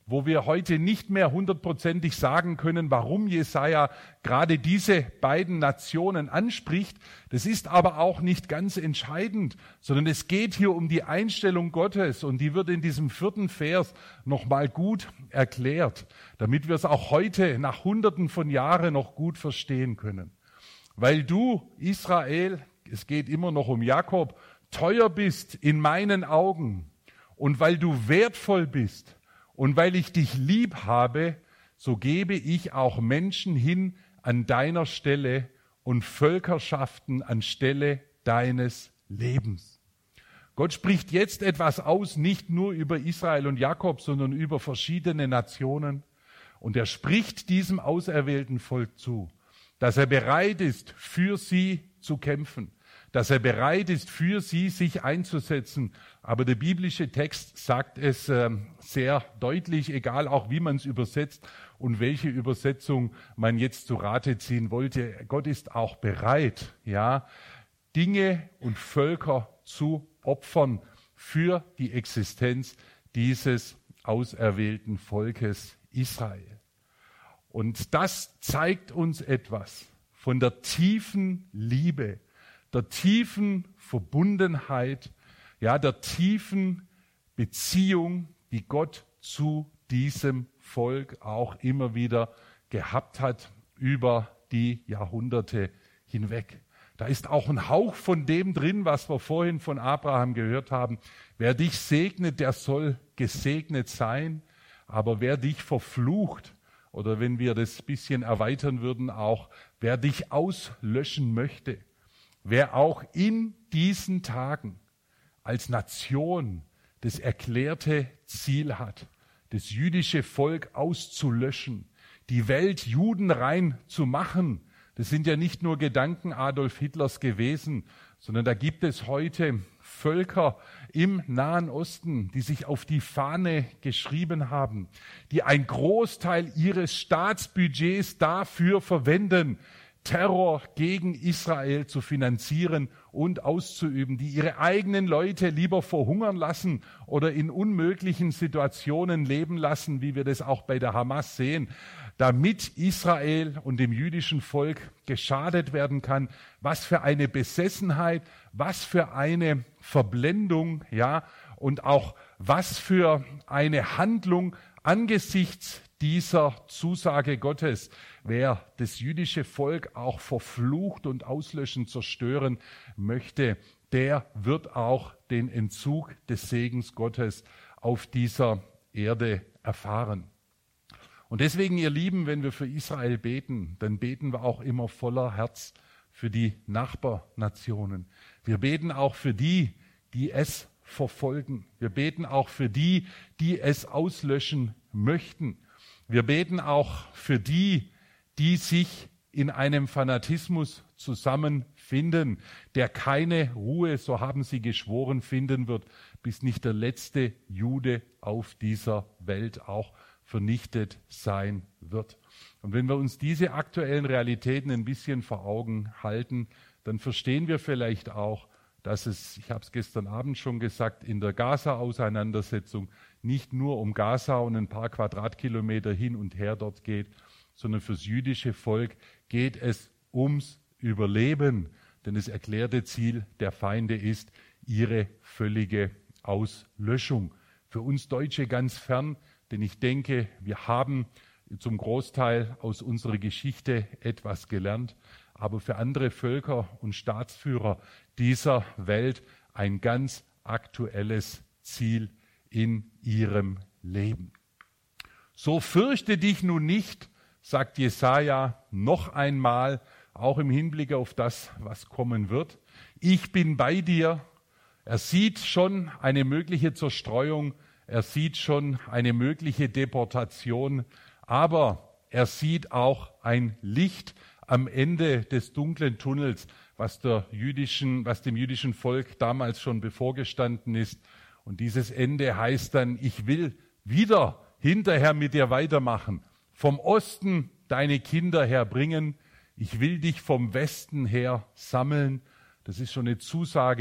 wo wir heute nicht mehr hundertprozentig sagen können, warum Jesaja gerade diese beiden Nationen anspricht. Das ist aber auch nicht ganz entscheidend, sondern es geht hier um die Einstellung Gottes und die wird in diesem vierten Vers nochmal gut erklärt, damit wir es auch heute nach Hunderten von Jahren noch gut verstehen können. Weil du, Israel, es geht immer noch um Jakob, teuer bist in meinen Augen und weil du wertvoll bist, und weil ich dich lieb habe, so gebe ich auch Menschen hin an deiner Stelle und Völkerschaften anstelle deines Lebens. Gott spricht jetzt etwas aus, nicht nur über Israel und Jakob, sondern über verschiedene Nationen. Und er spricht diesem auserwählten Volk zu, dass er bereit ist, für sie zu kämpfen, dass er bereit ist, für sie sich einzusetzen. Aber der biblische Text sagt es äh, sehr deutlich, egal auch wie man es übersetzt und welche Übersetzung man jetzt zu Rate ziehen wollte. Gott ist auch bereit, ja, Dinge und Völker zu opfern für die Existenz dieses auserwählten Volkes Israel. Und das zeigt uns etwas von der tiefen Liebe, der tiefen Verbundenheit, ja, der tiefen Beziehung, die Gott zu diesem Volk auch immer wieder gehabt hat über die Jahrhunderte hinweg. Da ist auch ein Hauch von dem drin, was wir vorhin von Abraham gehört haben. Wer dich segnet, der soll gesegnet sein, aber wer dich verflucht, oder wenn wir das ein bisschen erweitern würden, auch wer dich auslöschen möchte, wer auch in diesen Tagen als Nation das erklärte Ziel hat, das jüdische Volk auszulöschen, die Welt judenrein zu machen, das sind ja nicht nur Gedanken Adolf Hitlers gewesen, sondern da gibt es heute Völker im Nahen Osten, die sich auf die Fahne geschrieben haben, die einen Großteil ihres Staatsbudgets dafür verwenden, Terror gegen Israel zu finanzieren und auszuüben, die ihre eigenen Leute lieber verhungern lassen oder in unmöglichen Situationen leben lassen, wie wir das auch bei der Hamas sehen, damit Israel und dem jüdischen Volk geschadet werden kann. Was für eine Besessenheit, was für eine Verblendung, ja, und auch was für eine Handlung angesichts dieser Zusage Gottes. Wer das jüdische Volk auch verflucht und auslöschen, zerstören möchte, der wird auch den Entzug des Segens Gottes auf dieser Erde erfahren. Und deswegen, ihr Lieben, wenn wir für Israel beten, dann beten wir auch immer voller Herz für die Nachbarnationen. Wir beten auch für die, die es verfolgen. Wir beten auch für die, die es auslöschen möchten. Wir beten auch für die, die sich in einem Fanatismus zusammenfinden, der keine Ruhe, so haben sie geschworen, finden wird, bis nicht der letzte Jude auf dieser Welt auch vernichtet sein wird. Und wenn wir uns diese aktuellen Realitäten ein bisschen vor Augen halten, dann verstehen wir vielleicht auch, dass es, ich habe es gestern Abend schon gesagt, in der Gaza-Auseinandersetzung nicht nur um Gaza und ein paar Quadratkilometer hin und her dort geht, sondern fürs jüdische Volk geht es ums Überleben. Denn das erklärte Ziel der Feinde ist ihre völlige Auslöschung. Für uns Deutsche ganz fern, denn ich denke, wir haben zum Großteil aus unserer Geschichte etwas gelernt, aber für andere Völker und Staatsführer dieser Welt ein ganz aktuelles Ziel in ihrem Leben. So fürchte dich nun nicht, sagt Jesaja noch einmal, auch im Hinblick auf das, was kommen wird. Ich bin bei dir. Er sieht schon eine mögliche Zerstreuung, er sieht schon eine mögliche Deportation, aber er sieht auch ein Licht am Ende des dunklen Tunnels, was, der jüdischen, was dem jüdischen Volk damals schon bevorgestanden ist. Und dieses Ende heißt dann, ich will wieder hinterher mit dir weitermachen, vom Osten deine Kinder herbringen, ich will dich vom Westen her sammeln. Das ist schon eine Zusage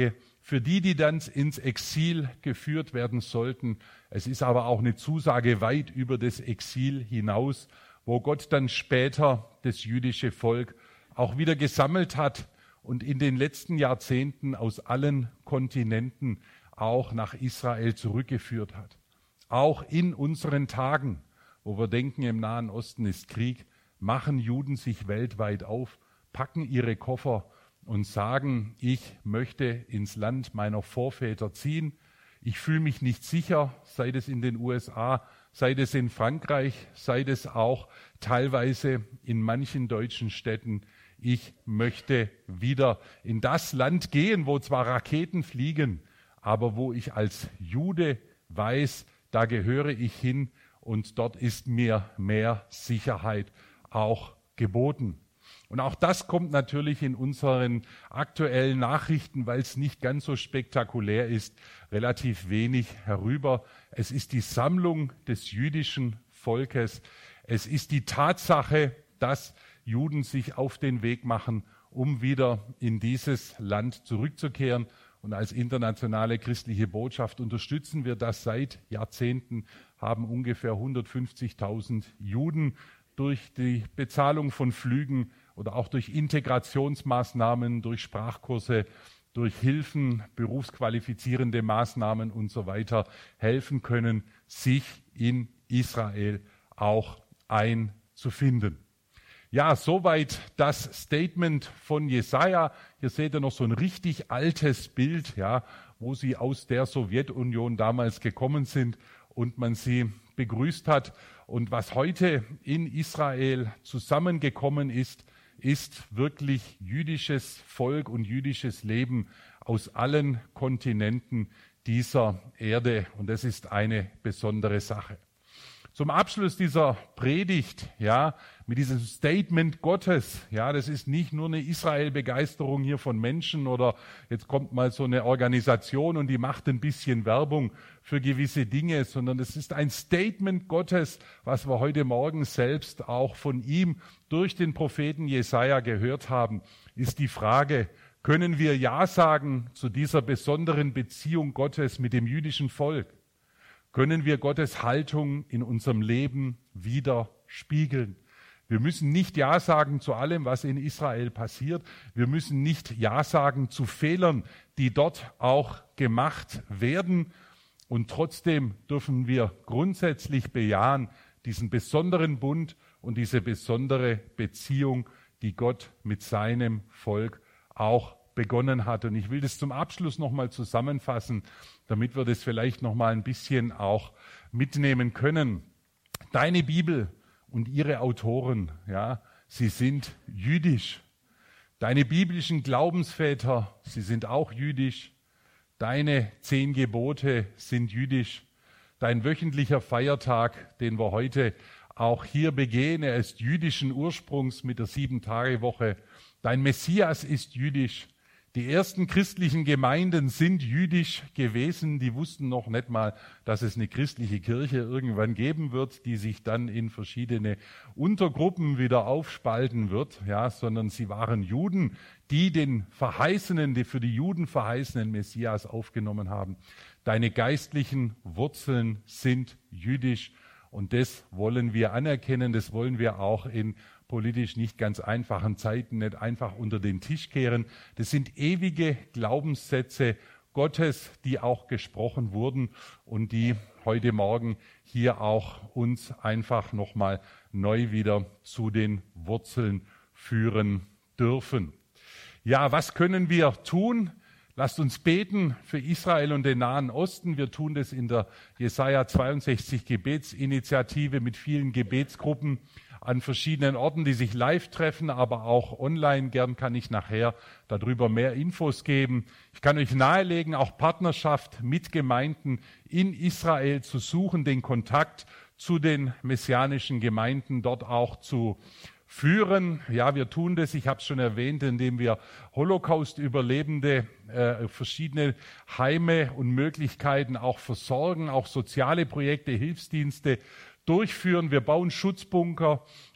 für die, die dann ins Exil geführt werden sollten. Es ist aber auch eine Zusage weit über das Exil hinaus, wo Gott dann später das jüdische Volk auch wieder gesammelt hat und in den letzten Jahrzehnten aus allen Kontinenten auch nach Israel zurückgeführt hat. Auch in unseren Tagen, wo wir denken, im Nahen Osten ist Krieg, machen Juden sich weltweit auf, packen ihre Koffer und sagen, ich möchte ins Land meiner Vorväter ziehen. Ich fühle mich nicht sicher, sei es in den U S A, sei es in Frankreich, sei es auch teilweise in manchen deutschen Städten. Ich möchte wieder in das Land gehen, wo zwar Raketen fliegen, aber wo ich als Jude weiß, da gehöre ich hin und dort ist mir mehr Sicherheit auch geboten. Und auch das kommt natürlich in unseren aktuellen Nachrichten, weil es nicht ganz so spektakulär ist, relativ wenig herüber. Es ist die Sammlung des jüdischen Volkes. Es ist die Tatsache, dass Juden sich auf den Weg machen, um wieder in dieses Land zurückzukehren. Und als internationale christliche Botschaft unterstützen wir das seit Jahrzehnten, haben ungefähr hundertfünfzigtausend Juden durch die Bezahlung von Flügen oder auch durch Integrationsmaßnahmen, durch Sprachkurse, durch Hilfen, berufsqualifizierende Maßnahmen und so weiter helfen können, sich in Israel auch einzufinden. Ja, soweit das Statement von Jesaja. Hier seht ihr noch so ein richtig altes Bild, ja, wo sie aus der Sowjetunion damals gekommen sind und man sie begrüßt hat. Und was heute in Israel zusammengekommen ist, ist wirklich jüdisches Volk und jüdisches Leben aus allen Kontinenten dieser Erde. Und das ist eine besondere Sache. Zum Abschluss dieser Predigt, ja, mit diesem Statement Gottes, ja, das ist nicht nur eine Israel-Begeisterung hier von Menschen oder jetzt kommt mal so eine Organisation und die macht ein bisschen Werbung für gewisse Dinge, sondern es ist ein Statement Gottes, was wir heute Morgen selbst auch von ihm durch den Propheten Jesaja gehört haben, ist die Frage, können wir Ja sagen zu dieser besonderen Beziehung Gottes mit dem jüdischen Volk? Können wir Gottes Haltung in unserem Leben wieder spiegeln? Wir müssen nicht Ja sagen zu allem, was in Israel passiert. Wir müssen nicht Ja sagen zu Fehlern, die dort auch gemacht werden. Und trotzdem dürfen wir grundsätzlich bejahen, diesen besonderen Bund und diese besondere Beziehung, die Gott mit seinem Volk auch begonnen hat. Und ich will das zum Abschluss nochmal zusammenfassen, damit wir das vielleicht nochmal ein bisschen auch mitnehmen können. Deine Bibel und ihre Autoren, ja, sie sind jüdisch. Deine biblischen Glaubensväter, sie sind auch jüdisch. Deine zehn Gebote sind jüdisch. Dein wöchentlicher Feiertag, den wir heute auch hier begehen, er ist jüdischen Ursprungs mit der Sieben-Tage-Woche. Dein Messias ist jüdisch. Die ersten christlichen Gemeinden sind jüdisch gewesen. Die wussten noch nicht mal, dass es eine christliche Kirche irgendwann geben wird, die sich dann in verschiedene Untergruppen wieder aufspalten wird, ja, sondern sie waren Juden, die den verheißenen, die für die Juden verheißenen Messias aufgenommen haben. Deine geistlichen Wurzeln sind jüdisch und das wollen wir anerkennen, das wollen wir auch in politisch nicht ganz einfachen Zeiten nicht einfach unter den Tisch kehren. Das sind ewige Glaubenssätze Gottes, die auch gesprochen wurden und die heute Morgen hier auch uns einfach nochmal neu wieder zu den Wurzeln führen dürfen. Ja, was können wir tun? Lasst uns beten für Israel und den Nahen Osten. Wir tun das in der Jesaja zweiundsechzig Gebetsinitiative mit vielen Gebetsgruppen an verschiedenen Orten, die sich live treffen, aber auch online. Gern kann ich nachher darüber mehr Infos geben. Ich kann euch nahelegen, auch Partnerschaft mit Gemeinden in Israel zu suchen, den Kontakt zu den messianischen Gemeinden dort auch zu führen. Ja, wir tun das, ich habe es schon erwähnt, indem wir Holocaust-Überlebende äh, verschiedene Heime und Möglichkeiten auch versorgen, auch soziale Projekte, Hilfsdienste durchführen. Wir bauen Schutzbunker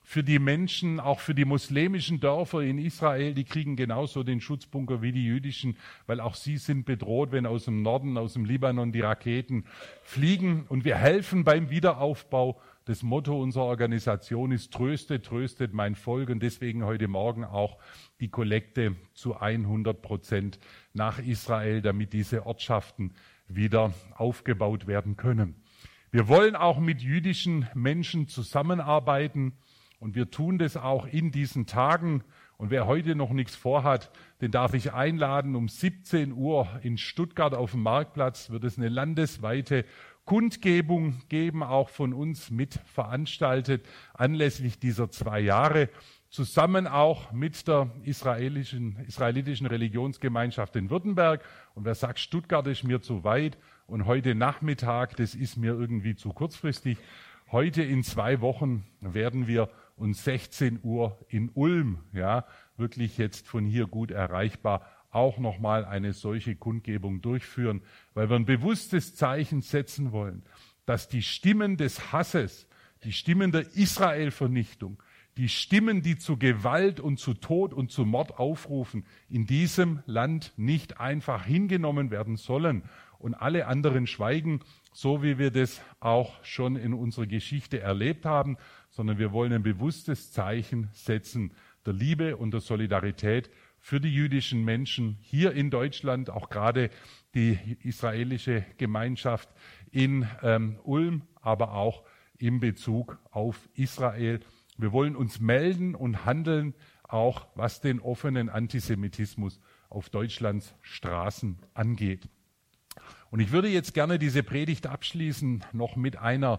für die Menschen, auch für die muslimischen Dörfer in Israel, die kriegen genauso den Schutzbunker wie die jüdischen, weil auch sie sind bedroht, wenn aus dem Norden, aus dem Libanon die Raketen fliegen. Und wir helfen beim Wiederaufbau. Das Motto unserer Organisation ist: Tröstet, tröstet mein Volk. Und deswegen heute Morgen auch die Kollekte zu hundert Prozent nach Israel, damit diese Ortschaften wieder aufgebaut werden können. Wir wollen auch mit jüdischen Menschen zusammenarbeiten. Und wir tun das auch in diesen Tagen. Und wer heute noch nichts vorhat, den darf ich einladen. Um siebzehn Uhr in Stuttgart auf dem Marktplatz wird es eine landesweite Kundgebung geben, auch von uns mit veranstaltet, anlässlich dieser zwei Jahre. Zusammen auch mit der israelischen, israelitischen Religionsgemeinschaft in Württemberg. Und wer sagt, Stuttgart ist mir zu weit und heute Nachmittag, das ist mir irgendwie zu kurzfristig. Heute in zwei Wochen werden wir um sechzehn Uhr in Ulm, ja, wirklich jetzt von hier gut erreichbar, auch nochmal eine solche Kundgebung durchführen, weil wir ein bewusstes Zeichen setzen wollen, dass die Stimmen des Hasses, die Stimmen der Israel-Vernichtung, die Stimmen, die zu Gewalt und zu Tod und zu Mord aufrufen, in diesem Land nicht einfach hingenommen werden sollen und alle anderen schweigen, so wie wir das auch schon in unserer Geschichte erlebt haben, sondern wir wollen ein bewusstes Zeichen setzen der Liebe und der Solidarität für die jüdischen Menschen hier in Deutschland, auch gerade die israelische Gemeinschaft in ähm, Ulm, aber auch in Bezug auf Israel. Wir wollen uns melden und handeln, auch was den offenen Antisemitismus auf Deutschlands Straßen angeht. Und ich würde jetzt gerne diese Predigt abschließen noch mit einer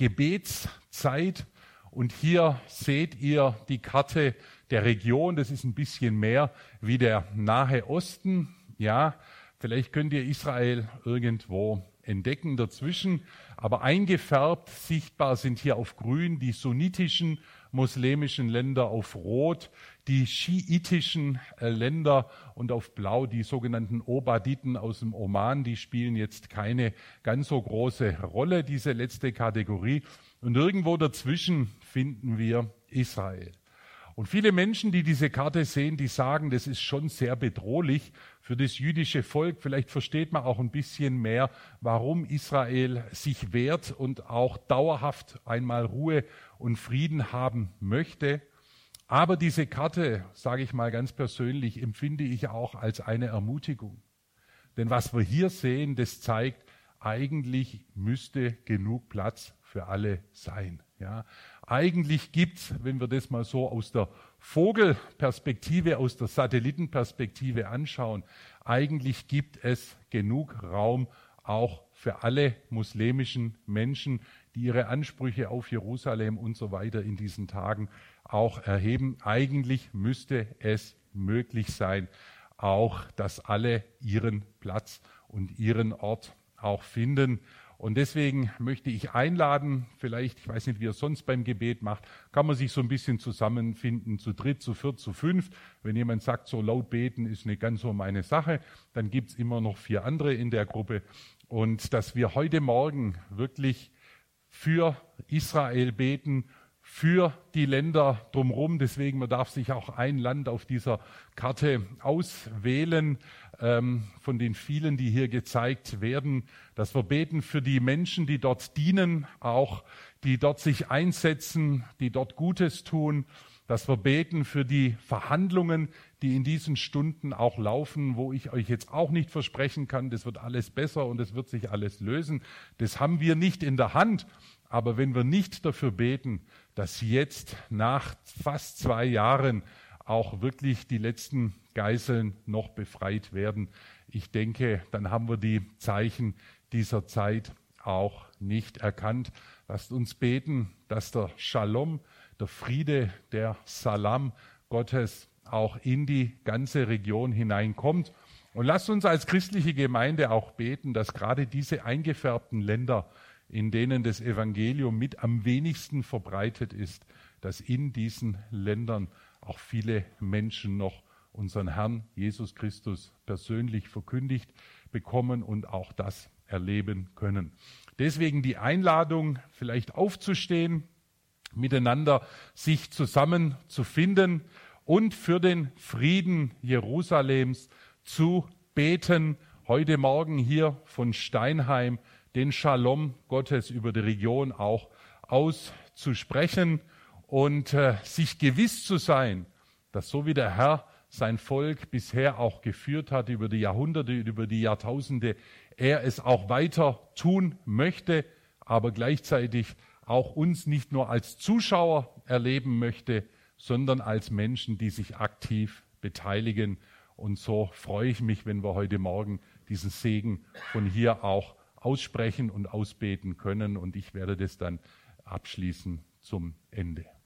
Gebetszeit. Und hier seht ihr die Karte der Region. Das ist ein bisschen mehr wie der Nahe Osten. Ja, vielleicht könnt ihr Israel irgendwo entdecken dazwischen. Aber eingefärbt sichtbar sind hier auf grün die sunnitischen muslimischen Länder, auf rot die schiitischen äh, Länder und auf blau die sogenannten Obaditen aus dem Oman. Die spielen jetzt keine ganz so große Rolle, diese letzte Kategorie. Und irgendwo dazwischen finden wir Israel. Und viele Menschen, die diese Karte sehen, die sagen, das ist schon sehr bedrohlich für das jüdische Volk. Vielleicht versteht man auch ein bisschen mehr, warum Israel sich wehrt und auch dauerhaft einmal Ruhe und Frieden haben möchte. Aber diese Karte, sage ich mal ganz persönlich, empfinde ich auch als eine Ermutigung. Denn was wir hier sehen, das zeigt, eigentlich müsste genug Platz für alle sein. Ja, eigentlich gibt's, wenn wir das mal so aus der Vogelperspektive, aus der Satellitenperspektive anschauen, eigentlich gibt es genug Raum auch für alle muslimischen Menschen, die ihre Ansprüche auf Jerusalem und so weiter in diesen Tagen auch erheben. Eigentlich müsste es möglich sein, auch, dass alle ihren Platz und ihren Ort auch finden. Und deswegen möchte ich einladen, vielleicht, ich weiß nicht, wie ihr sonst beim Gebet macht, kann man sich so ein bisschen zusammenfinden, zu dritt, zu viert, zu fünft. Wenn jemand sagt, so laut beten ist nicht ganz so meine Sache, dann gibt's immer noch vier andere in der Gruppe. Und dass wir heute Morgen wirklich für Israel beten, für die Länder drumherum. Deswegen, man darf sich auch ein Land auf dieser Karte auswählen, ähm, von den vielen, die hier gezeigt werden, dass wir beten für die Menschen, die dort dienen, auch die dort sich einsetzen, die dort Gutes tun, dass wir beten für die Verhandlungen, die in diesen Stunden auch laufen, wo ich euch jetzt auch nicht versprechen kann, das wird alles besser und es wird sich alles lösen. Das haben wir nicht in der Hand. Aber wenn wir nicht dafür beten, dass jetzt nach fast zwei Jahren auch wirklich die letzten Geiseln noch befreit werden, ich denke, dann haben wir die Zeichen dieser Zeit auch nicht erkannt. Lasst uns beten, dass der Shalom, der Friede, der Salam Gottes auch in die ganze Region hineinkommt. Und lasst uns als christliche Gemeinde auch beten, dass gerade diese eingefärbten Länder, in denen das Evangelium mit am wenigsten verbreitet ist, dass in diesen Ländern auch viele Menschen noch unseren Herrn Jesus Christus persönlich verkündigt bekommen und auch das erleben können. Deswegen die Einladung, vielleicht aufzustehen, miteinander sich zusammenzufinden und für den Frieden Jerusalems zu beten. Heute Morgen hier von Steinheim den Shalom Gottes über die Region auch auszusprechen und äh, sich gewiss zu sein, dass so wie der Herr sein Volk bisher auch geführt hat über die Jahrhunderte, über die Jahrtausende, er es auch weiter tun möchte, aber gleichzeitig auch uns nicht nur als Zuschauer erleben möchte, sondern als Menschen, die sich aktiv beteiligen. Und so freue ich mich, wenn wir heute Morgen diesen Segen von hier auch aussprechen und ausbeten können. Und ich werde das dann abschließen zum Ende.